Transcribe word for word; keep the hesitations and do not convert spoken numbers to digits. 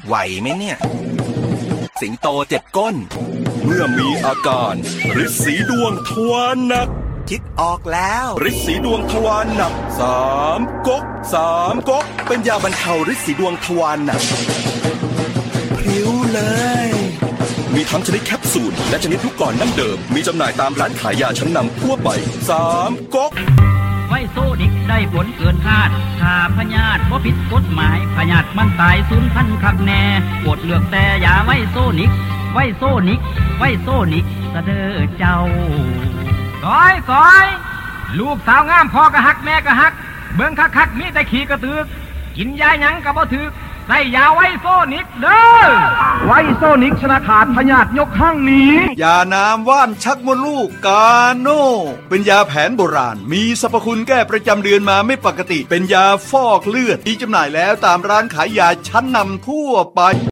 ไหวไหมเนี่ยสิงโตเจ็บก้นเมื่อมีอาการฤทธิ์สีดวงทวารหนักคิดออกแล้วฤทธิ์สีดวงทวารหนักสามก๊กสามก๊กเป็นยาบรรเทาฤทธิ์สีดวงทวารหนักพริ้วเลยมีทั้งชนิดแคปซูลและชนิดลูกกลอนดั้งเดิมมีจำหน่ายตามร้านขายยาชั้นนำทั่วไปสามก๊กไวโซนิกได้ผลเกินคาดถ้าพยาธิบ่ผิดกฎหมายพยาธิมันตายสูญพันธุ์คักแน่โปรดเลือกแต่ยาไวโซนิกไวโซนิกไวโซนิกสะเด้อเจ้าก้อยก้อยลูกสาวงามพ่อก็ฮักแม่ก็ฮักเบิ่งคักๆมีแต่ขี้กระตือกกินยาหยังก็บ่ถึกใส่ยาไวโซนิกเด้อไวโซนิกชนะขาดพยาธิยกข้างนี้ยาน้ำว่านชักมดลูกกาโน่เป็นยาแผนโบราณมีสรรพคุณแก้ประจำเดือนมาไม่ปกติเป็นยาฟอกเลือดมีจำหน่ายแล้วตามร้านขายยาชั้นนำทั่วไป